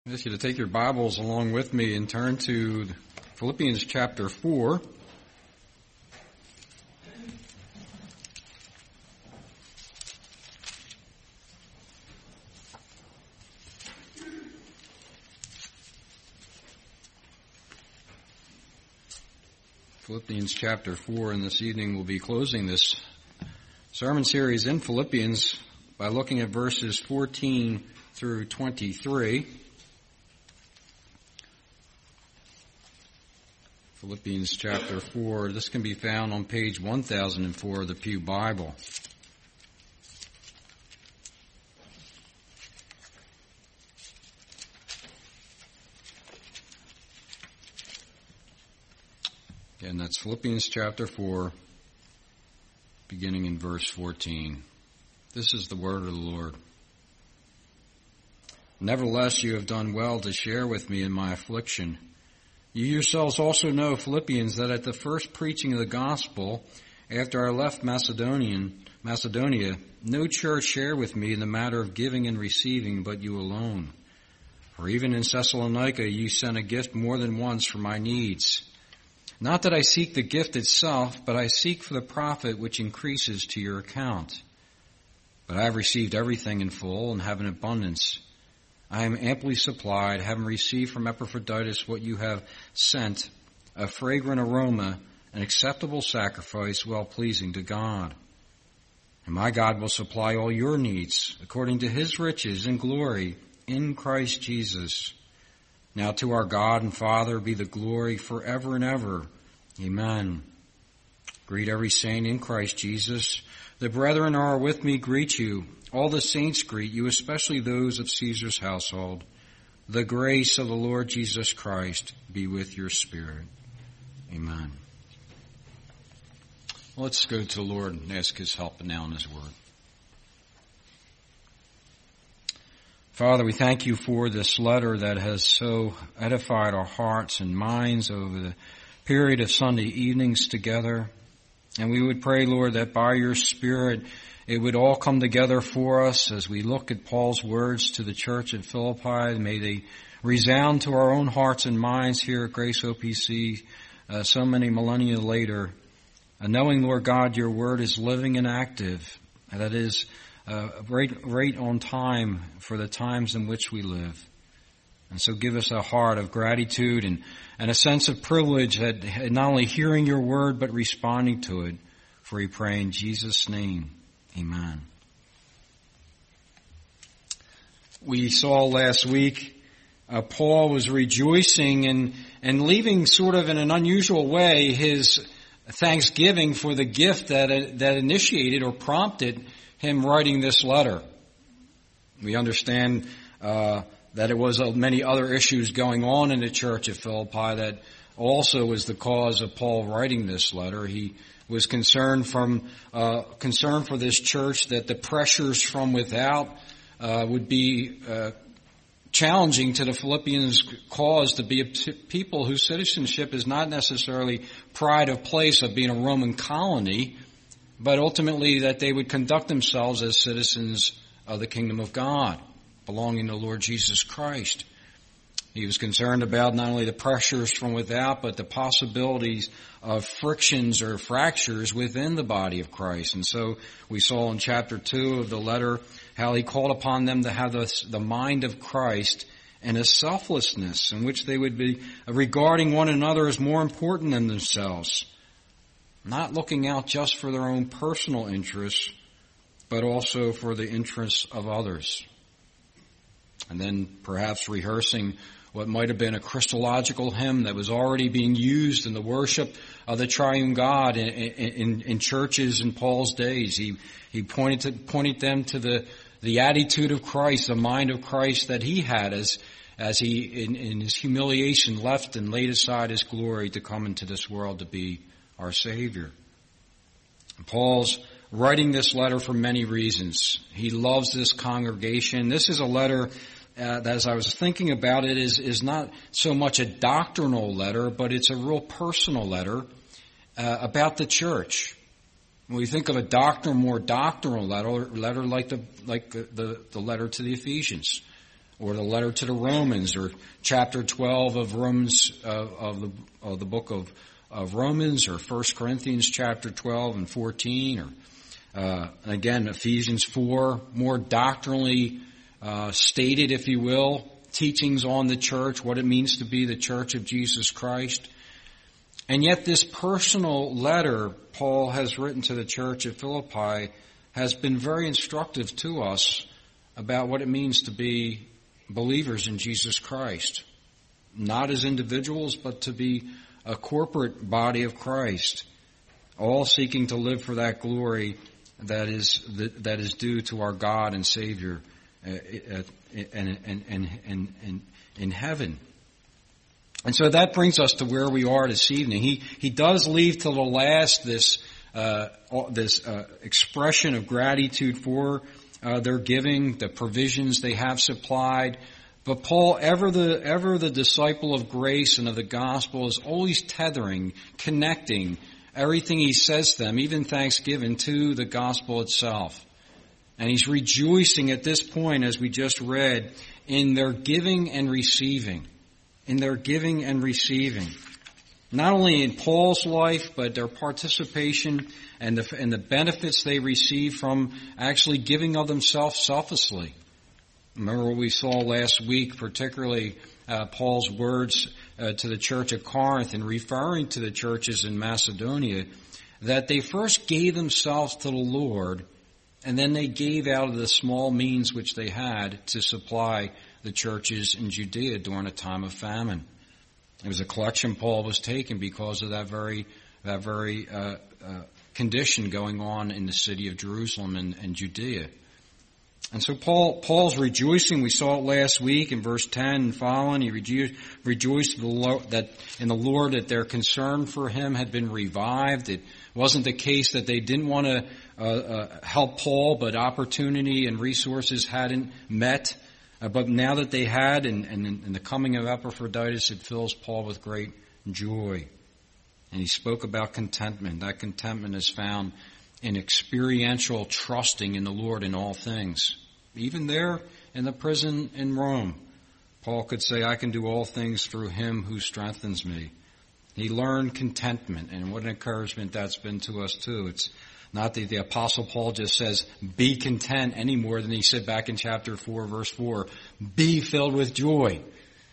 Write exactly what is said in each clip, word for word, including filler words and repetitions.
I ask you to take your Bibles along with me and turn to Philippians chapter four. Philippians chapter four, and this evening we'll be closing this sermon series in Philippians by looking at verses fourteen through twenty-three. Philippians chapter four. This can be found on page one thousand four of the Pew Bible. Again, that's Philippians chapter four, beginning in verse fourteen. This is the word of the Lord. Nevertheless, you have done well to share with me in my affliction. You yourselves also know, Philippians, that at the first preaching of the gospel, after I left Macedonian, Macedonia, no church shared with me in the matter of giving and receiving, but you alone. For even in Thessalonica you sent a gift more than once for my needs. Not that I seek the gift itself, but I seek for the profit which increases to your account. But I have received everything in full and have an abundance. I am amply supplied, having received from Epaphroditus what you have sent, a fragrant aroma, an acceptable sacrifice, well-pleasing to God. And my God will supply all your needs, according to his riches and glory, in Christ Jesus. Now to our God and Father be the glory forever and ever. Amen. Greet every saint in Christ Jesus. The brethren are with me greet you. All the saints greet you, especially those of Caesar's household. The grace of the Lord Jesus Christ be with your spirit. Amen. Well, let's go to the Lord and ask his help now in his word. Father, we thank you for this letter that has so edified our hearts and minds over the period of Sunday evenings together. And we would pray, Lord, that by your Spirit it would all come together for us as we look at Paul's words to the church at Philippi. May they resound to our own hearts and minds here at Grace O P C uh, so many millennia later. Uh, knowing, Lord God, your word is living and active, and that is uh, right, right on time for the times in which we live. And so give us a heart of gratitude and, and a sense of privilege at not only hearing your word, but responding to it. For we pray in Jesus' name. Amen. We saw last week uh, Paul was rejoicing and, and leaving sort of in an unusual way his thanksgiving for the gift that, uh, that initiated or prompted him writing this letter. We understand uh, that it was uh, many other issues going on in the church at Philippi that also was the cause of Paul writing this letter. He was concerned from uh, concerned for this church that the pressures from without uh, would be uh, challenging to the Philippians' cause to be a p- people whose citizenship is not necessarily pride of place of being a Roman colony, but ultimately that they would conduct themselves as citizens of the kingdom of God, belonging to the Lord Jesus Christ. He was concerned about not only the pressures from without, but the possibilities of frictions or fractures within the body of Christ. And so we saw in chapter two of the letter how he called upon them to have the, the mind of Christ and a selflessness in which they would be regarding one another as more important than themselves, not looking out just for their own personal interests, but also for the interests of others. And then perhaps rehearsing what might have been a Christological hymn that was already being used in the worship of the triune God in, in, in churches in Paul's days. He, he pointed to, pointed them to the, the attitude of Christ, the mind of Christ that he had as, as he, in, in his humiliation, left and laid aside his glory to come into this world to be our Savior. Paul's writing this letter for many reasons. He loves this congregation. This is a letter Uh, as I was thinking about it, is, is not so much a doctrinal letter, but it's a real personal letter uh, about the church. When we think of a doctor, more doctrinal letter, letter like the like the, the letter to the Ephesians, or the letter to the Romans, or chapter twelve of Romans, uh, of the of the book of, of Romans, or First Corinthians chapter twelve and fourteen, or uh, again Ephesians four, more doctrinally uh, stated, if you will, teachings on the church, what it means to be the church of Jesus Christ. And yet this personal letter Paul has written to the church at Philippi has been very instructive to us about what it means to be believers in Jesus Christ. Not as individuals, but to be a corporate body of Christ, all seeking to live for that glory that is that is due to our God and Savior in, in, in, in, in heaven. And so that brings us to where we are this evening. He he does leave till the last this uh, this uh, expression of gratitude for uh, their giving, the provisions they have supplied. But Paul, ever the ever the disciple of grace and of the gospel, is always tethering, connecting everything he says to them, even thanksgiving, to the gospel itself. And he's rejoicing at this point, as we just read, in their giving and receiving. In their giving and receiving. Not only in Paul's life, but their participation and the, and the benefits they receive from actually giving of themselves selflessly. Remember what we saw last week, particularly uh, Paul's words uh, to the church at Corinth and referring to the churches in Macedonia, that they first gave themselves to the Lord, and then they gave out of the small means which they had to supply the churches in Judea during a time of famine. It was a collection Paul was taking because of that very that very uh, uh, condition going on in the city of Jerusalem and, and Judea. And so Paul Paul's rejoicing. We saw it last week in verse ten and following. He rejo- rejoiced that in the Lord that their concern for him had been revived. It wasn't the case that they didn't want to uh, uh, help Paul, but opportunity and resources hadn't met. Uh, but now that they had, and, and, and the coming of Epaphroditus, it fills Paul with great joy. And he spoke about contentment. That contentment is found in experiential trusting in the Lord in all things. Even there in the prison in Rome, Paul could say, I can do all things through him who strengthens me. He learned contentment, and what an encouragement that's been to us too. It's not that the Apostle Paul just says, be content any more than he said back in chapter four, verse four, be filled with joy.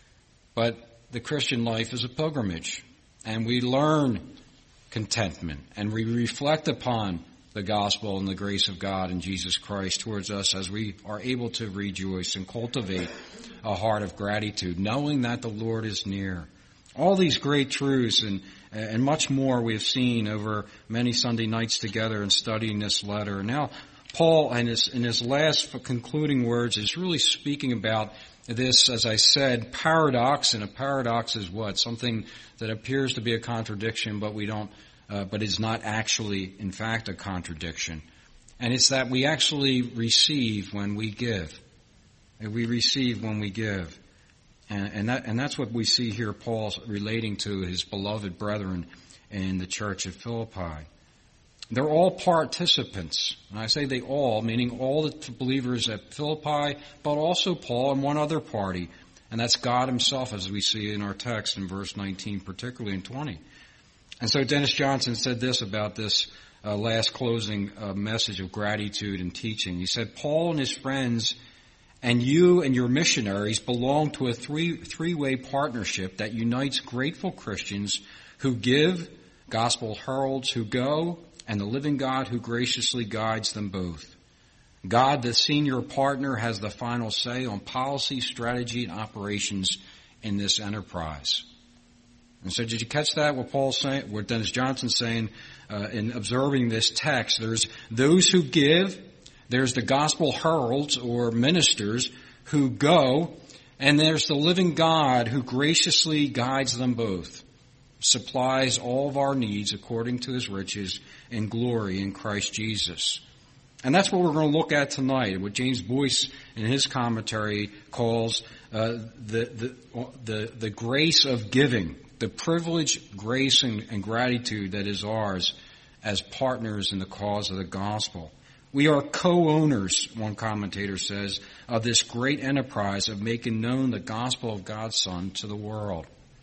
But the Christian life is a pilgrimage, and we learn contentment, and we reflect upon the gospel and the grace of God and Jesus Christ towards us as we are able to rejoice and cultivate a heart of gratitude, knowing that the Lord is near. All these great truths and and much more we have seen over many Sunday nights together in studying this letter. Now, Paul, in his, in his last concluding words, is really speaking about this, as I said, paradox. And a paradox is what? Something that appears to be a contradiction, but we don't, uh, but is not actually, in fact, a contradiction. And it's that we actually receive when we give. We receive when we give. And, and that, and that's what we see here Paul relating to his beloved brethren in the church at Philippi. They're all participants. And I say they all, meaning all the believers at Philippi, but also Paul and one other party. And that's God himself, as we see in our text in verse nineteen, particularly in twenty. And so Dennis Johnson said this about this uh, last closing uh, message of gratitude and teaching. He said, Paul and his friends and you and your missionaries belong to a three, three-way partnership that unites grateful Christians who give, gospel heralds who go, and the living God who graciously guides them both. God, the senior partner, has the final say on policy, strategy, and operations in this enterprise. And so did you catch that, what Paul's saying, what Dennis Johnson's saying uh, in observing this text? There's those who give, there's the gospel heralds or ministers who go, and there's the living God who graciously guides them both, supplies all of our needs according to his riches in glory in Christ Jesus. And that's what we're going to look at tonight, what James Boyce in his commentary calls uh, the, the, the, the grace of giving, the privilege, grace, and, and gratitude that is ours as partners in the cause of the gospel. We are co-owners, one commentator says, of this great enterprise of making known the gospel of God's Son to the world.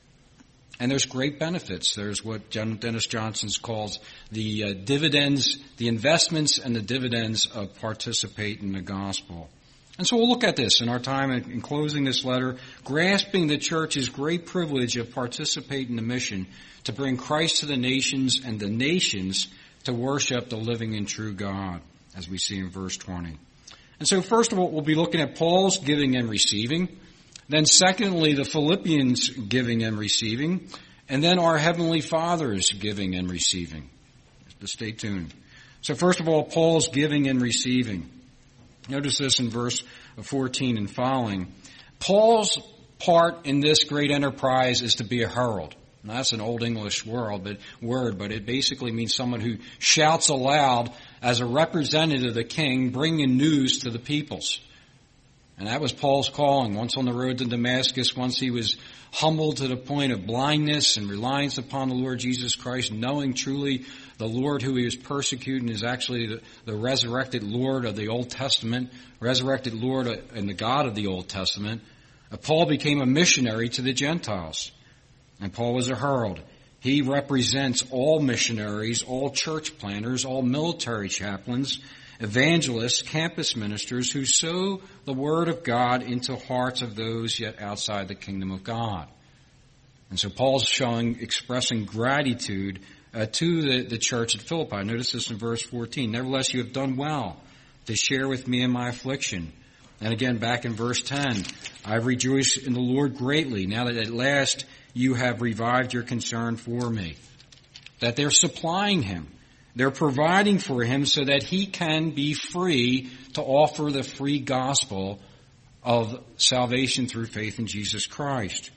And there's great benefits. There's what Dennis Johnson calls the uh, dividends, the investments and the dividends of participating in the gospel. And so we'll look at this in our time in closing this letter, grasping the church's great privilege of participating in the mission to bring Christ to the nations and the nations to worship the living and true God, as we see in verse twenty. And so first of all, we'll be looking at Paul's giving and receiving. Then secondly, the Philippians' giving and receiving. And then our Heavenly Father's giving and receiving. So stay tuned. So first of all, Paul's giving and receiving. Notice this in verse fourteen and following. Paul's part in this great enterprise is to be a herald. Now, that's an old English word, but word, but it basically means someone who shouts aloud as a representative of the king, bringing news to the peoples. And that was Paul's calling. Once on the road to Damascus, once he was humbled to the point of blindness and reliance upon the Lord Jesus Christ, knowing truly the Lord who he was persecuting is actually the, the resurrected Lord of the Old Testament, resurrected Lord and the God of the Old Testament. Uh, Paul became a missionary to the Gentiles. And Paul was a herald. He represents all missionaries, all church planters, all military chaplains, evangelists, campus ministers who sow the word of God into hearts of those yet outside the kingdom of God. And so Paul's showing, expressing gratitude uh, to the, the church at Philippi. Notice this in verse fourteen. Nevertheless, you have done well to share with me in my affliction. And again, back in verse ten, I rejoice in the Lord greatly, now that at last you have revived your concern for me. That they're supplying him. They're providing for him so that he can be free to offer the free gospel of salvation through faith in Jesus Christ.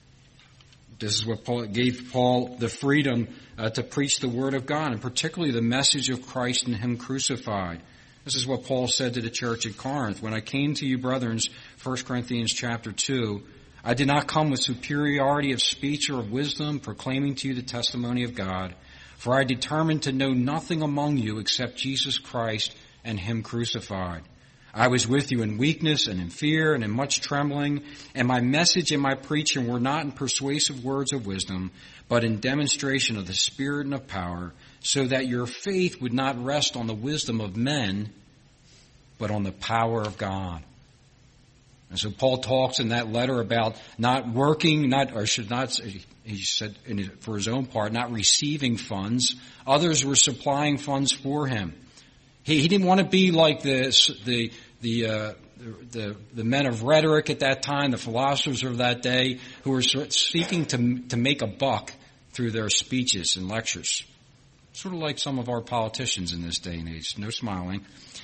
This is what Paul gave Paul the freedom uh, to preach the word of God, and particularly the message of Christ and him crucified. This is what Paul said to the church at Corinth. When I came to you, brethren, First Corinthians chapter two, I did not come with superiority of speech or of wisdom, proclaiming to you the testimony of God. For I determined to know nothing among you except Jesus Christ and him crucified. I was with you in weakness and in fear and in much trembling, and my message and my preaching were not in persuasive words of wisdom, but in demonstration of the Spirit and of power, so that your faith would not rest on the wisdom of men, but on the power of God. And so Paul talks in that letter about not working, not, or should not, he said in his, for his own part, not receiving funds. Others were supplying funds for him. He, he didn't want to be like the, the, the, uh, the, the men of rhetoric at that time, the philosophers of that day, who were seeking to, to make a buck through their speeches and lectures. Sort of like some of our politicians in this day and age. No smiling.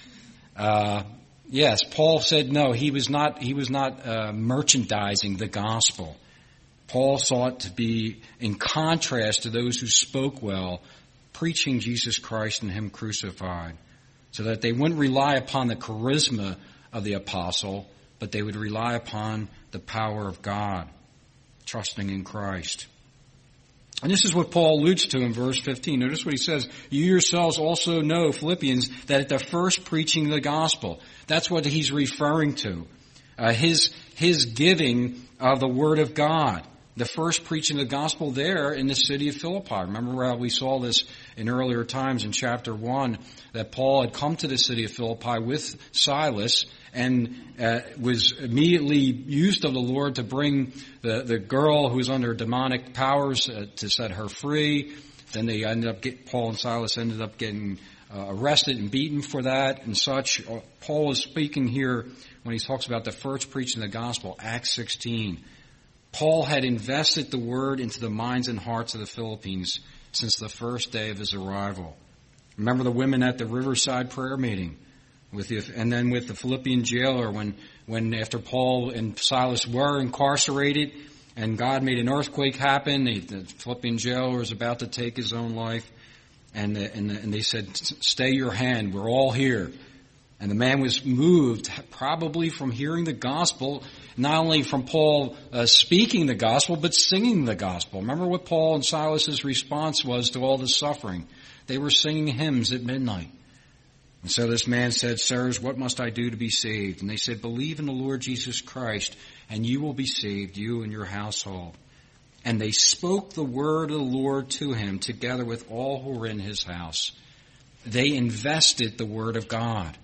Uh, Yes, Paul said no, he was not, he was not uh, merchandising the gospel. Paul sought to be in contrast to those who spoke well, preaching Jesus Christ and him crucified, so that they wouldn't rely upon the charisma of the apostle, but they would rely upon the power of God, trusting in Christ. And this is what Paul alludes to in verse fifteen. Notice what he says. You yourselves also know, Philippians, that at the first preaching of the gospel, that's what he's referring to. Uh, his, his giving of the word of God. The first preaching of the gospel there in the city of Philippi. Remember how we saw this in earlier times in chapter one, that Paul had come to the city of Philippi with Silas and uh, was immediately used of the Lord to bring the, the girl who was under demonic powers uh, to set her free. Then they ended up get, Paul and Silas ended up getting uh, arrested and beaten for that and such. Uh, Paul is speaking here when he talks about the first preaching of the gospel, Acts sixteen. Paul had invested the word into the minds and hearts of the Philippines since the first day of his arrival. Remember the women at the Riverside prayer meeting, with the, and then with the Philippian jailer when, when after Paul and Silas were incarcerated and God made an earthquake happen, the, the Philippian jailer was about to take his own life, and, the, and, the, and they said, stay your hand, we're all here. And the man was moved, probably from hearing the gospel, not only from Paul uh, speaking the gospel, but singing the gospel. Remember what Paul and Silas's response was to all the suffering. They were singing hymns at midnight. And so this man said, Sirs, what must I do to be saved? And they said, Believe in the Lord Jesus Christ, and you will be saved, you and your household. And they spoke the word of the Lord to him, together with all who were in his house. They invested the word of God.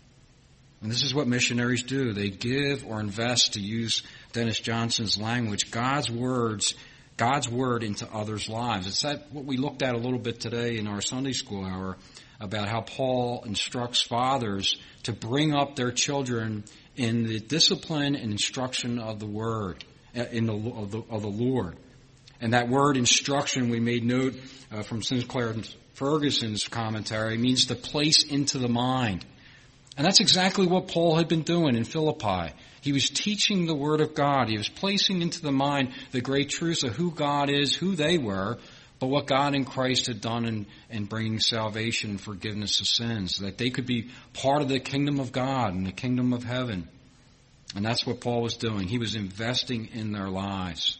And this is what missionaries do. They give or invest, to use Dennis Johnson's language, God's words, God's word into others' lives. It's that what we looked at a little bit today in our Sunday school hour, about how Paul instructs fathers to bring up their children in the discipline and instruction of the word, in the of the, of the Lord. And that word instruction, we made note uh, from Sinclair Ferguson's commentary, means to place into the mind. And that's exactly what Paul had been doing in Philippi. He was teaching the word of God. He was placing into the mind the great truths of who God is, who they were, but what God in Christ had done in, in bringing salvation and forgiveness of sins, that they could be part of the kingdom of God and the kingdom of heaven. And that's what Paul was doing. He was investing in their lives.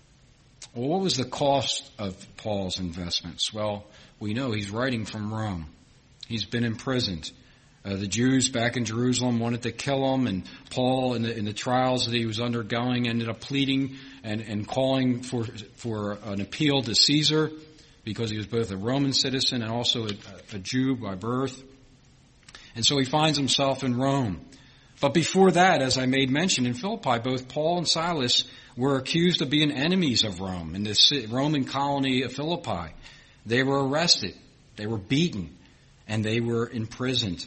Well, what was the cost of Paul's investments? Well, we know he's writing from Rome. He's been imprisoned. Uh, the Jews back in Jerusalem wanted to kill him, and Paul, in the, in the trials that he was undergoing, ended up pleading and, and calling for for an appeal to Caesar, because he was both a Roman citizen and also a, a Jew by birth. And so he finds himself in Rome. But before that, as I made mention, in Philippi, both Paul and Silas were accused of being enemies of Rome in the Roman colony of Philippi. They were arrested, they were beaten, and they were imprisoned.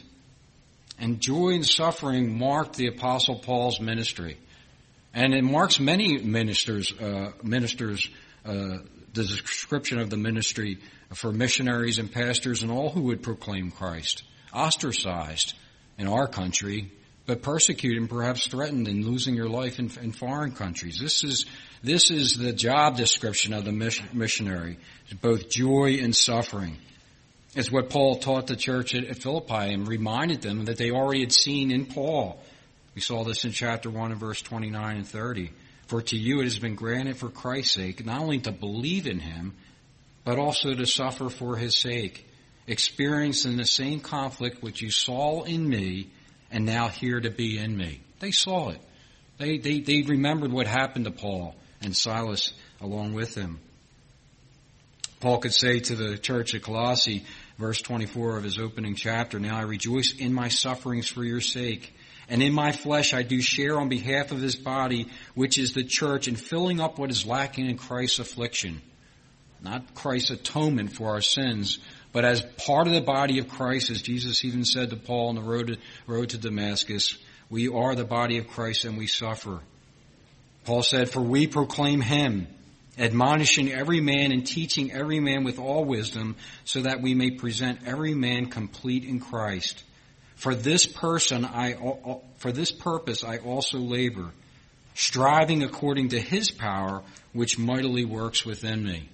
And joy and suffering marked the Apostle Paul's ministry. And it marks many ministers, uh, ministers, uh, the description of the ministry for missionaries and pastors and all who would proclaim Christ. Ostracized in our country, but persecuted and perhaps threatened in losing your life in, in foreign countries. This is, this is the job description of the missionary, both joy and suffering. It's what Paul taught the church at Philippi and reminded them that they already had seen in Paul. We saw this in chapter one and verse twenty-nine and thirty. For to you it has been granted for Christ's sake, not only to believe in him, but also to suffer for his sake, experiencing the same conflict which you saw in me and now hear to be in me. They saw it. They, they, they remembered what happened to Paul and Silas along with him. Paul could say to the church at Colossae, verse twenty-four of his opening chapter, Now I rejoice in my sufferings for your sake, and in my flesh I do share on behalf of his body, which is the church, in filling up what is lacking in Christ's affliction. Not Christ's atonement for our sins, but as part of the body of Christ, as Jesus even said to Paul on the road to, road to Damascus, we are the body of Christ and we suffer. Paul said, For we proclaim him, admonishing every man and teaching every man with all wisdom, so that we may present every man complete in Christ. For this person I, for this purpose I also labor, striving according to his power, which mightily works within me.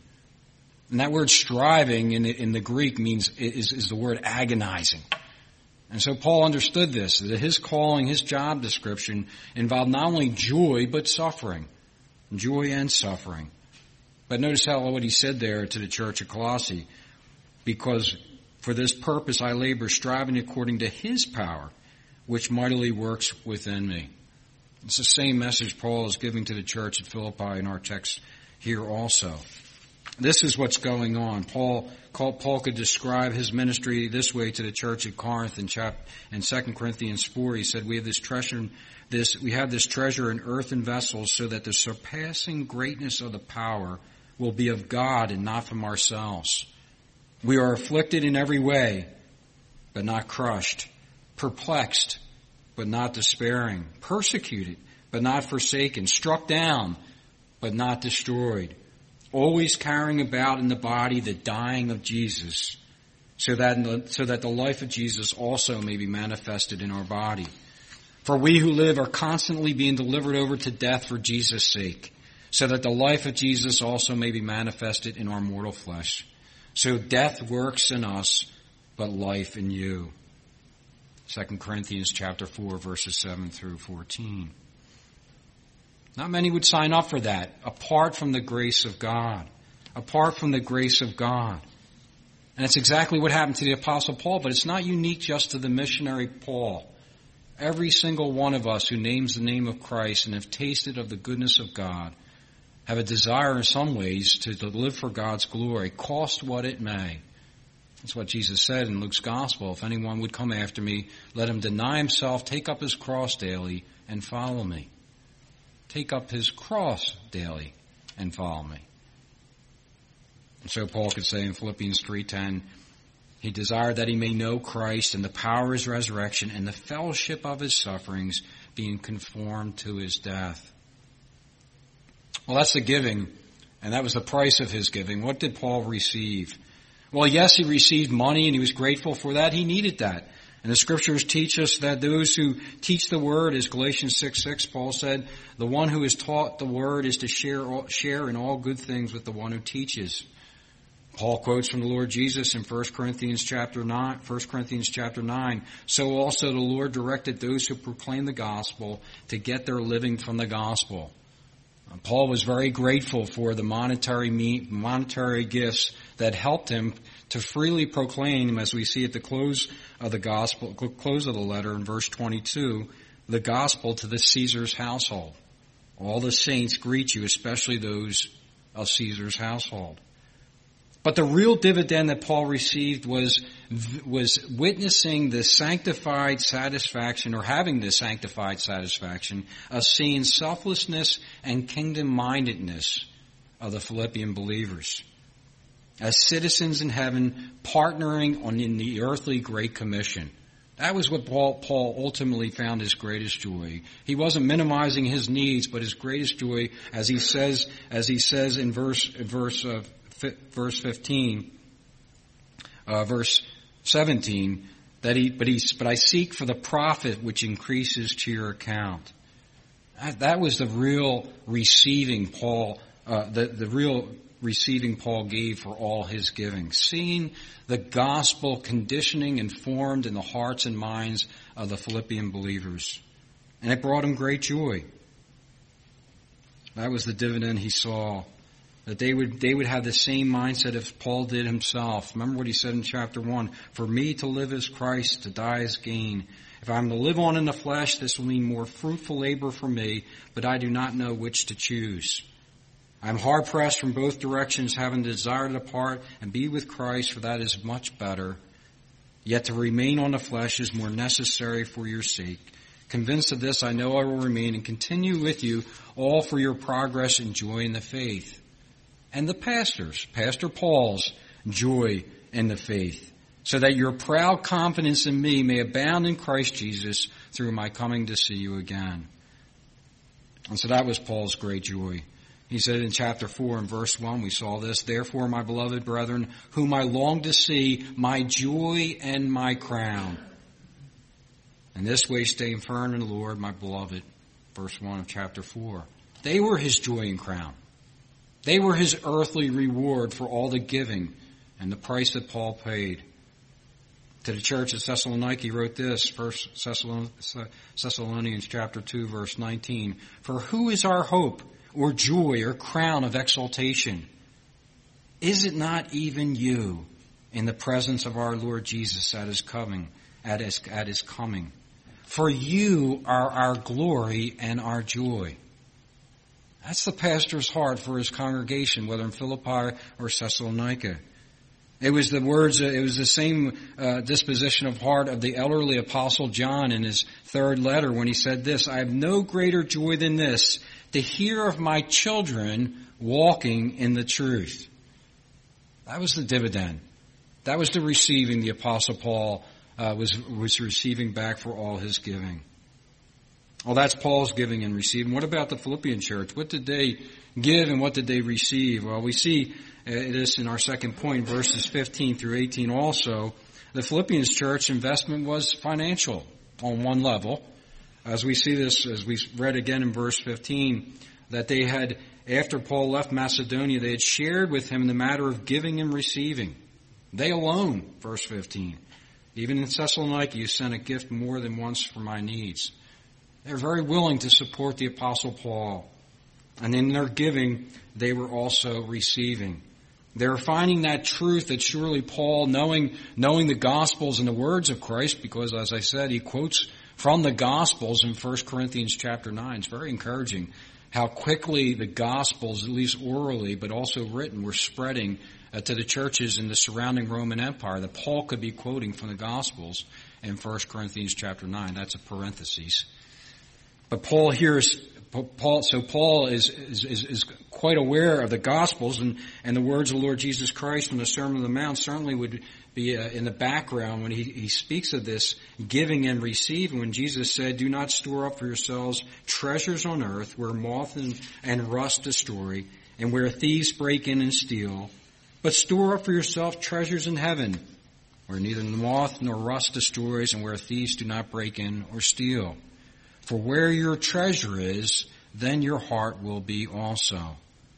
And that word striving in the, in the Greek means, is, is the word agonizing. And so Paul understood this, that his calling, his job description involved not only joy, but suffering. Joy and suffering. But notice how what he said there to the church at Colossae. Because for this purpose I labor, striving according to his power, which mightily works within me. It's the same message Paul is giving to the church at Philippi in our text here also. This is what's going on. Paul, Paul could describe his ministry this way to the church at Corinth in chapter in Second Corinthians four. He said, "We have this treasure, this we have this treasure in earthen vessels, so that the surpassing greatness of the power will be of God and not from ourselves. We are afflicted in every way, but not crushed; perplexed, but not despairing; persecuted, but not forsaken; struck down, but not destroyed. Always carrying about in the body the dying of Jesus, so that in the, so that the life of Jesus also may be manifested in our body. For we who live are constantly being delivered over to death for Jesus' sake, so that the life of Jesus also may be manifested in our mortal flesh. So death works in us, but life in you." Second Corinthians chapter four, verses seven through fourteen. Not many would sign up for that, apart from the grace of God. Apart from the grace of God. And it's exactly what happened to the Apostle Paul, but it's not unique just to the missionary Paul. Every single one of us who names the name of Christ and have tasted of the goodness of God have a desire in some ways to, to live for God's glory, cost what it may. That's what Jesus said in Luke's Gospel. If anyone would come after me, let him deny himself, take up his cross daily, and follow me. Take up his cross daily and follow me. And so Paul could say in Philippians three ten, he desired that he may know Christ and the power of his resurrection and the fellowship of his sufferings, being conformed to his death. Well, that's the giving, and that was the price of his giving. What did Paul receive? Well, yes, he received money, and he was grateful for that. He needed that. And the Scriptures teach us that those who teach the Word, as Galatians six six, Paul said, the one who is taught the Word is to share share in all good things with the one who teaches. Paul quotes from the Lord Jesus in First Corinthians chapter nine, First Corinthians chapter nine, so also the Lord directed those who proclaim the gospel to get their living from the gospel. Paul was very grateful for the monetary monetary gifts that helped him to freely proclaim, as we see at the close of the gospel, close of the letter in verse twenty-two, the gospel to the Caesar's household. All the saints greet you, especially those of Caesar's household. But the real dividend that Paul received was was witnessing the sanctified satisfaction, or having the sanctified satisfaction, of seeing selflessness and kingdom-mindedness of the Philippian believers as citizens in heaven, partnering on in the earthly Great Commission. That was what Paul, Paul ultimately found his greatest joy. He wasn't minimizing his needs, but his greatest joy, as he says, as he says in verse verse uh, verse fifteen, uh, verse seventeen, that he but he but I seek for the profit which increases to your account. That, that was the real receiving Paul, uh, the the real. receiving Paul gave for all his giving, seeing the gospel conditioning and formed in the hearts and minds of the Philippian believers. And it brought him great joy. That was the dividend he saw, that they would they would have the same mindset as Paul did himself. Remember what he said in chapter one, for me to live is Christ, to die is gain. If I'm to live on in the flesh, this will mean more fruitful labor for me, but I do not know which to choose. I am hard-pressed from both directions, having the desire to depart and be with Christ, for that is much better. Yet to remain on the flesh is more necessary for your sake. Convinced of this, I know I will remain and continue with you, all for your progress and joy in the faith. And the pastor's, Pastor Paul's, joy in the faith, so that your proud confidence in me may abound in Christ Jesus through my coming to see you again. And so that was Paul's great joy. He said in chapter four and verse one, we saw this, therefore, my beloved brethren, whom I long to see, my joy and my crown. In this way stay firm in the Lord, my beloved. Verse one of chapter four. They were his joy and crown. They were his earthly reward for all the giving and the price that Paul paid. To the church at Thessalonica, he wrote this, First Thessalonians chapter two, verse nineteen. For who is our hope, or joy, or crown of exaltation? Is it not even you in the presence of our Lord Jesus at his coming, at his, at his coming? For you are our glory and our joy. That's the pastor's heart for his congregation, whether in Philippi or Thessalonica. It was the words, it was the same uh, disposition of heart of the elderly apostle John in his third letter when he said this, I have no greater joy than this, to hear of my children walking in the truth. That was the dividend. That was the receiving the Apostle Paul uh, was was receiving back for all his giving. Well, that's Paul's giving and receiving. What about the Philippian church? What did they give and what did they receive? Well, we see uh, this in our second point, verses fifteen through eighteen also. The Philippians church investment was financial on one level. As we see this, as we read again in verse fifteen, that they had, after Paul left Macedonia, they had shared with him the matter of giving and receiving. They alone, verse fifteen. Even in Thessalonica, you sent a gift more than once for my needs. They're very willing to support the Apostle Paul. And in their giving, they were also receiving. They're finding that truth that surely Paul, knowing, knowing the Gospels and the words of Christ, because as I said, he quotes from the Gospels in First Corinthians chapter nine. It's very encouraging how quickly the Gospels, at least orally, but also written, were spreading uh, to the churches in the surrounding Roman Empire, that Paul could be quoting from the Gospels in First Corinthians chapter nine. That's a parenthesis. But Paul here is, Paul, so Paul is, is, is, is quite aware of the Gospels, and, and the words of the Lord Jesus Christ from the Sermon on the Mount certainly would be uh, in the background when he, he speaks of this giving and receiving, when Jesus said, "Do not store up for yourselves treasures on earth where moth and, and rust destroy, and where thieves break in and steal, but store up for yourself treasures in heaven, where neither moth nor rust destroys, and where thieves do not break in or steal. For where your treasure is, then your heart will be also."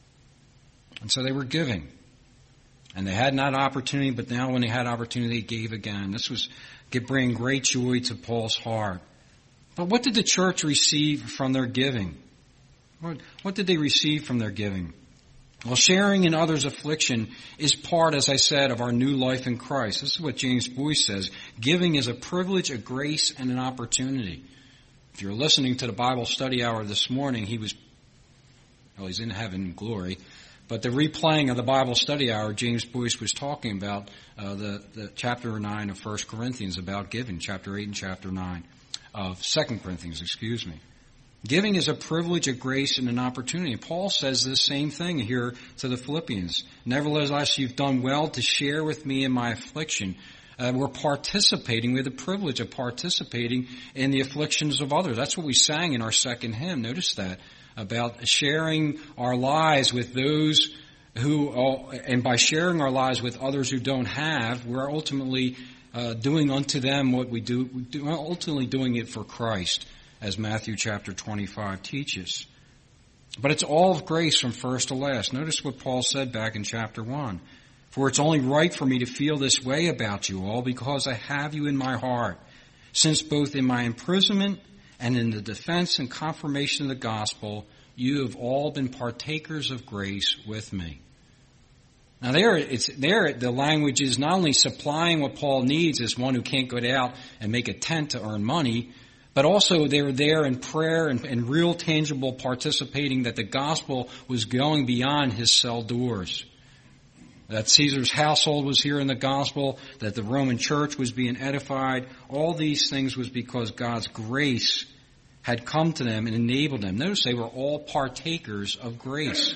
And so they were giving. And they had not opportunity, but now when they had opportunity, they gave again. This was bringing great joy to Paul's heart. But what did the church receive from their giving? What, what did they receive from their giving? Well, sharing in others' affliction is part, as I said, of our new life in Christ. This is what James Boyce says. Giving is a privilege, a grace, and an opportunity. If you're listening to the Bible study hour this morning, he was, well, he's in heaven in glory. But the replaying of the Bible study hour, James Boyce was talking about uh, the, the chapter nine of First Corinthians about giving, chapter eight and chapter nine of Second Corinthians, excuse me. Giving is a privilege, a grace, and an opportunity. Paul says the same thing here to the Philippians. "Nevertheless, you've done well to share with me in my affliction." Uh, we're participating, we have the privilege of participating in the afflictions of others. That's what we sang in our second hymn. Notice that, about sharing our lives with those who, and by sharing our lives with others who don't have, we're ultimately uh, doing unto them what we do, we're ultimately doing it for Christ, as Matthew chapter twenty-five teaches. But it's all of grace from first to last. Notice what Paul said back in chapter one. "For it's only right for me to feel this way about you all, because I have you in my heart, since both in my imprisonment and in the defense and confirmation of the gospel, you have all been partakers of grace with me." Now there, it's there. The language is not only supplying what Paul needs as one who can't go out and make a tent to earn money, but also they were there in prayer and, and real tangible participating that the gospel was going beyond his cell doors. That Caesar's household was here in the gospel, that the Roman church was being edified. All these things was because God's grace had come to them and enabled them. Notice they were all partakers of grace.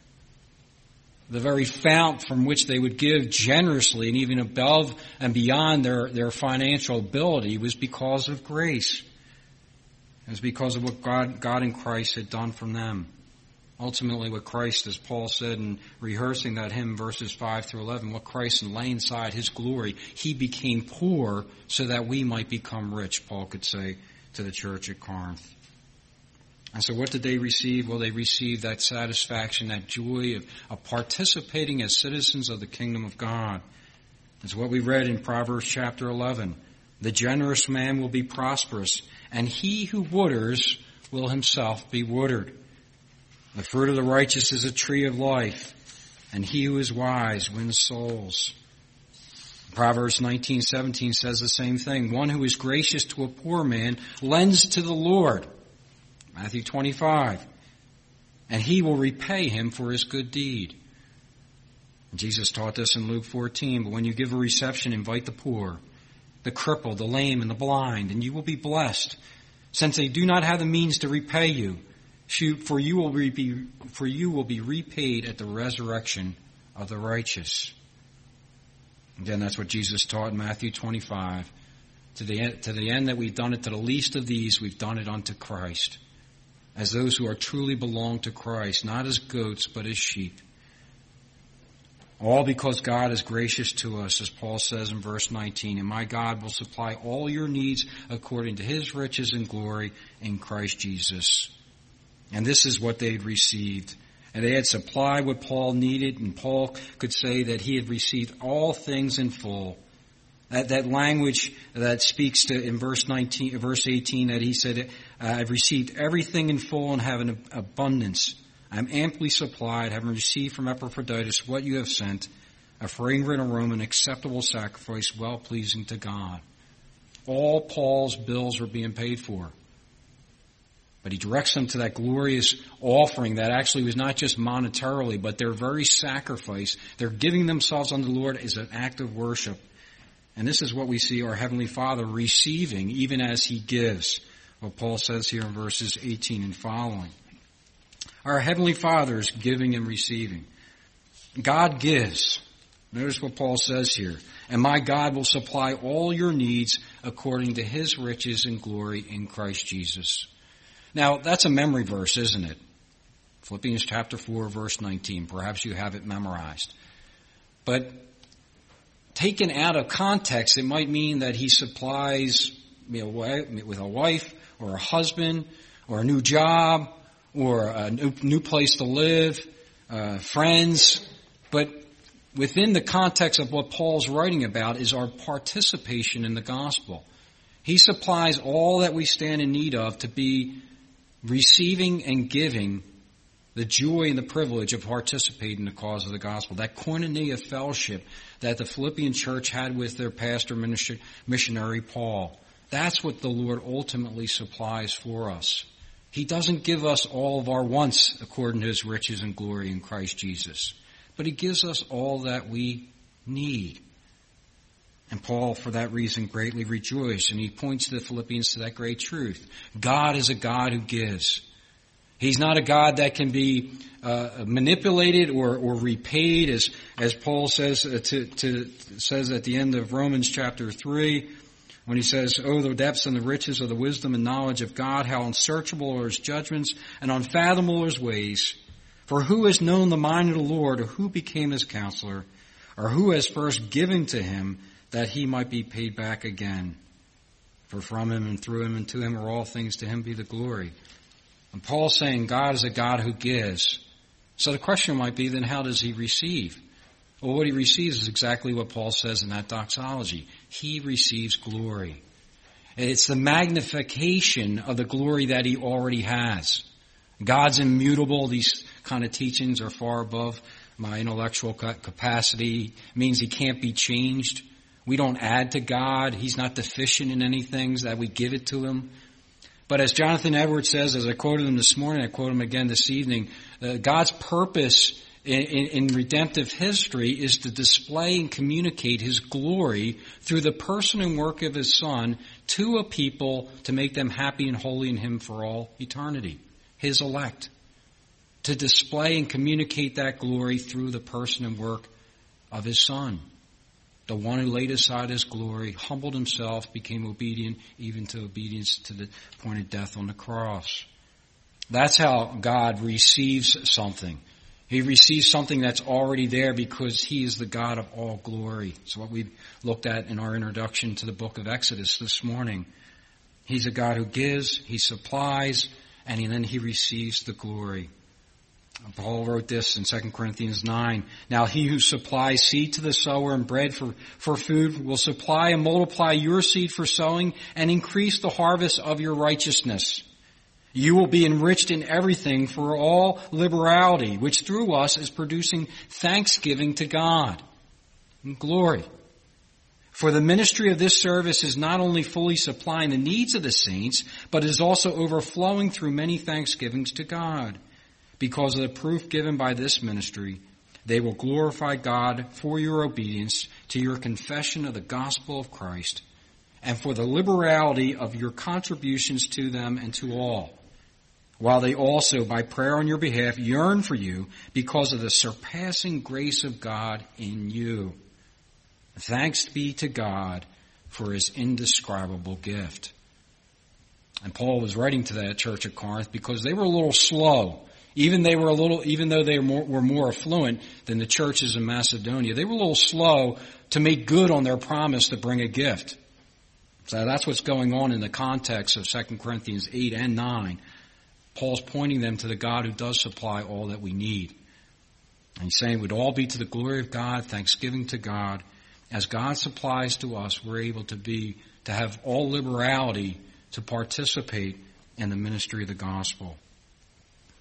The very fount from which they would give generously and even above and beyond their, their financial ability was because of grace. It was because of what God, God in Christ had done from them. Ultimately, what Christ, as Paul said in rehearsing that hymn, verses five through eleven, what Christ, in laying aside his glory, he became poor so that we might become rich, Paul could say to the church at Corinth. And so what did they receive? Well, they received that satisfaction, that joy of, of participating as citizens of the kingdom of God. It's what we read in Proverbs chapter eleven. "The generous man will be prosperous, and he who waters will himself be watered. The fruit of the righteous is a tree of life, and he who is wise wins souls." Proverbs nineteen seventeen says the same thing. "One who is gracious to a poor man lends to the Lord." Matthew twenty-five. "And he will repay him for his good deed." Jesus taught this in Luke fourteen. "But when you give a reception, invite the poor, the crippled, the lame, and the blind, and you will be blessed, since they do not have the means to repay you. For you will be, for you will be repaid at the resurrection of the righteous." Again, that's what Jesus taught in Matthew twenty-five. To the end, to the end that we've done it to the least of these, we've done it unto Christ. As those who are truly belong to Christ, not as goats, but as sheep. All because God is gracious to us, as Paul says in verse nineteen, "And my God will supply all your needs according to his riches and glory in Christ Jesus." And this is what they had received. And they had supplied what Paul needed, and Paul could say that he had received all things in full. That, that language that speaks to in verse nineteen, verse eighteen, that he said, "I've received everything in full and have an abundance. I am amply supplied, having received from Epaphroditus what you have sent, a fragrant aroma, an acceptable sacrifice, well-pleasing to God. All Paul's bills were being paid for. But he directs them to that glorious offering that actually was not just monetarily, but their very sacrifice. They're giving themselves unto the Lord as an act of worship. And this is what we see our Heavenly Father receiving even as He gives. What Paul says here in verses eighteen and following. Our Heavenly Father is giving and receiving. God gives. Notice what Paul says here. And my God will supply all your needs according to His riches and glory in Christ Jesus. Now, that's a memory verse, isn't it? Philippians chapter four, verse nineteen. Perhaps you have it memorized. But taken out of context, it might mean that He supplies you know, with a wife or a husband or a new job or a new, new place to live, uh, friends. But within the context of what Paul's writing about is our participation in the gospel. He supplies all that we stand in need of to be receiving and giving the joy and the privilege of participating in the cause of the gospel. That koinonia fellowship that the Philippian church had with their pastor missionary Paul. That's what the Lord ultimately supplies for us. He doesn't give us all of our wants according to His riches and glory in Christ Jesus. But He gives us all that we need. And Paul, for that reason, greatly rejoiced. And he points to the Philippians to that great truth. God is a God who gives. He's not a God that can be uh, manipulated or, or repaid, as as Paul says uh, to, to says at the end of Romans chapter three, when he says, "Oh, the depths and the riches of the wisdom and knowledge of God! How unsearchable are His judgments and unfathomable His ways! For who has known the mind of the Lord, or who became His counselor, or who has first given to Him that He might be paid back again? For from Him and through Him and to Him are all things. To Him be the glory." And Paul's saying God is a God who gives. So the question might be, then how does He receive? Well, what He receives is exactly what Paul says in that doxology. He receives glory. And it's the magnification of the glory that He already has. God's immutable. These kind of teachings are far above my intellectual capacity. It means He can't be changed. We don't add to God. He's not deficient in any things that we give it to Him. But as Jonathan Edwards says, as I quoted him this morning, I quote him again this evening, uh, God's purpose in, in, in redemptive history is to display and communicate His glory through the person and work of His Son to a people to make them happy and holy in Him for all eternity. His elect. To display and communicate that glory through the person and work of His Son. The one who laid aside His glory, humbled Himself, became obedient, even to obedience to the point of death on the cross. That's how God receives something. He receives something that's already there because He is the God of all glory. It's what we looked at in our introduction to the book of Exodus this morning. He's a God who gives, He supplies, and then He receives the glory. Paul wrote this in Second Corinthians nine. Now He who supplies seed to the sower and bread for, for food will supply and multiply your seed for sowing and increase the harvest of your righteousness. You will be enriched in everything for all liberality, which through us is producing thanksgiving to God. And glory. For the ministry of this service is not only fully supplying the needs of the saints, but is also overflowing through many thanksgivings to God. Because of the proof given by this ministry, they will glorify God for your obedience to your confession of the gospel of Christ and for the liberality of your contributions to them and to all, while they also, by prayer on your behalf, yearn for you because of the surpassing grace of God in you. Thanks be to God for His indescribable gift. And Paul was writing to that church at Corinth because they were a little slow. Even they were a little, even though they were more, were more affluent than the churches in Macedonia, they were a little slow to make good on their promise to bring a gift. So that's what's going on in the context of Second Corinthians eight and nine. Paul's pointing them to the God who does supply all that we need. And he's saying it would all be to the glory of God, thanksgiving to God. As God supplies to us, we're able to be, to have all liberality to participate in the ministry of the gospel.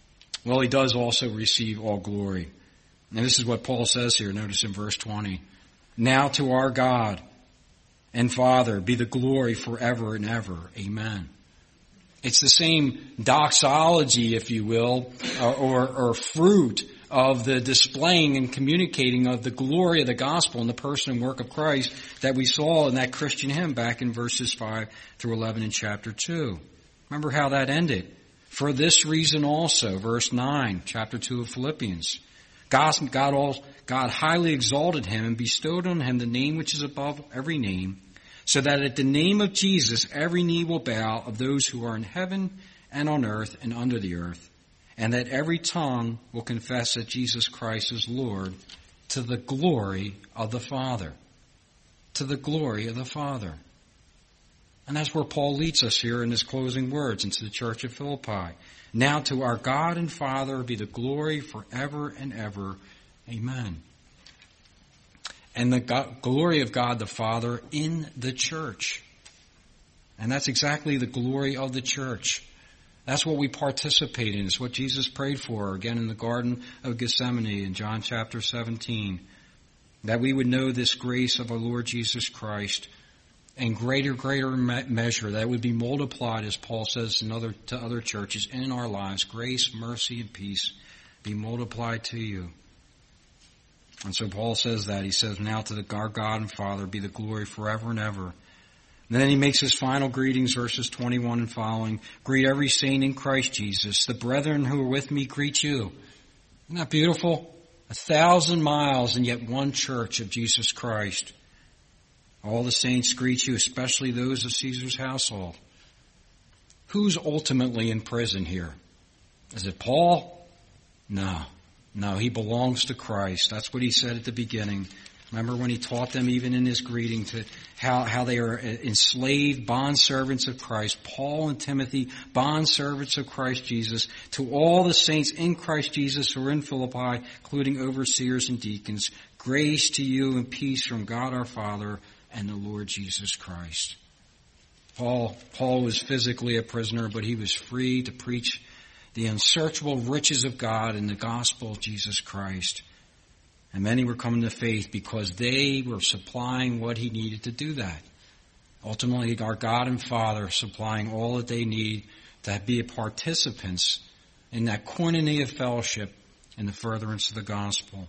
Well, he does also receive all glory. And this is what Paul says here. Notice in verse twenty. Now to our God and Father be the glory forever and ever. Amen. It's the same doxology, if you will, or, or, or fruit of the displaying and communicating of the glory of the gospel in the person and work of Christ that we saw in that Christian hymn back in verses five through eleven in chapter two. Remember how that ended. For this reason also, verse nine, chapter two of Philippians. God, God, all, God highly exalted him and bestowed on him the name which is above every name, so that at the name of Jesus every knee will bow of those who are in heaven and on earth and under the earth, and that every tongue will confess that Jesus Christ is Lord, to the glory of the Father. To the glory of the Father. And that's where Paul leads us here in his closing words into the church of Philippi. Now to our God and Father be the glory forever and ever. Amen. And the God, glory of God the Father in the church. And that's exactly the glory of the church. That's what we participate in. It's what Jesus prayed for, again, in the Garden of Gethsemane in John chapter seventeen. That we would know this grace of our Lord Jesus Christ in greater, greater me- measure. That would be multiplied, as Paul says in other, to other churches, in our lives. Grace, mercy, and peace be multiplied to you. And so Paul says that. He says, now to the our God and Father be the glory forever and ever. And then he makes his final greetings, verses twenty-one and following. Greet every saint in Christ Jesus. The brethren who are with me greet you. Isn't that beautiful? A thousand miles and yet one church of Jesus Christ. All the saints greet you, especially those of Caesar's household. Who's ultimately in prison here? Is it Paul? No. No, he belongs to Christ. That's what he said at the beginning. Remember when he taught them even in his greeting to how, how they are enslaved bondservants of Christ. Paul and Timothy, bondservants of Christ Jesus. To all the saints in Christ Jesus who are in Philippi, including overseers and deacons, grace to you and peace from God our Father and the Lord Jesus Christ. Paul, Paul was physically a prisoner, but he was free to preach the unsearchable riches of God in the gospel of Jesus Christ. And many were coming to faith because they were supplying what he needed to do that. Ultimately, our God and Father supplying all that they need to be participants in that koinonia fellowship in the furtherance of the gospel.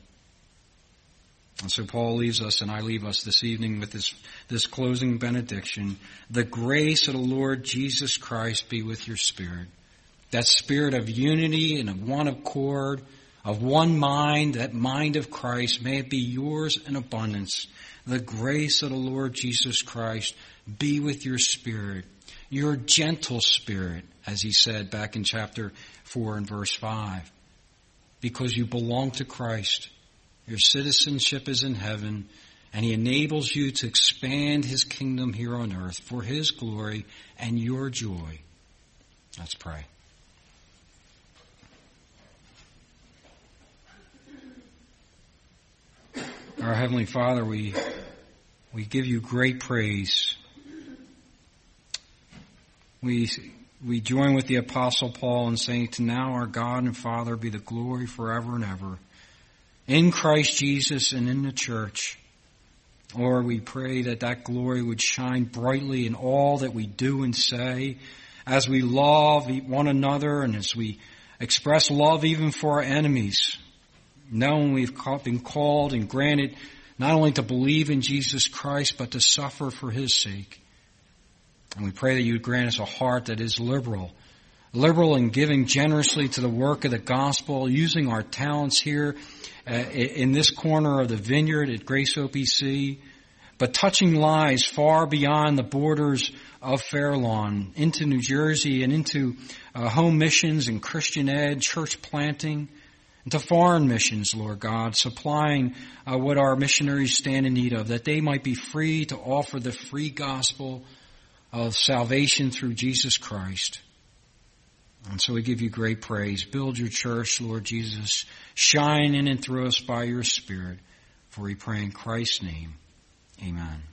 And so Paul leaves us, and I leave us this evening with this, this closing benediction. The grace of the Lord Jesus Christ be with your spirit. That spirit of unity and of one accord, of one mind, that mind of Christ, may it be yours in abundance. The grace of the Lord Jesus Christ be with your spirit, your gentle spirit, as he said back in chapter four and verse five. Because you belong to Christ. Your citizenship is in heaven, and he enables you to expand his kingdom here on earth for his glory and your joy. Let's pray. Our Heavenly Father, we we give you great praise. We we join with the Apostle Paul in saying, to now our God and Father be the glory forever and ever, in Christ Jesus and in the church. Lord, we pray that that glory would shine brightly in all that we do and say, as we love one another and as we express love even for our enemies, knowing we've been called and granted not only to believe in Jesus Christ, but to suffer for his sake. And we pray that you would grant us a heart that is liberal, liberal in giving generously to the work of the gospel, using our talents here uh, in this corner of the vineyard at Grace O P C, but touching lives far beyond the borders of Fairlawn, into New Jersey and into uh, home missions and Christian ed, church planting, and to foreign missions, Lord God, supplying uh, what our missionaries stand in need of, that they might be free to offer the free gospel of salvation through Jesus Christ. And so we give you great praise. Build your church, Lord Jesus. Shine in and through us by your Spirit. For we pray in Christ's name. Amen.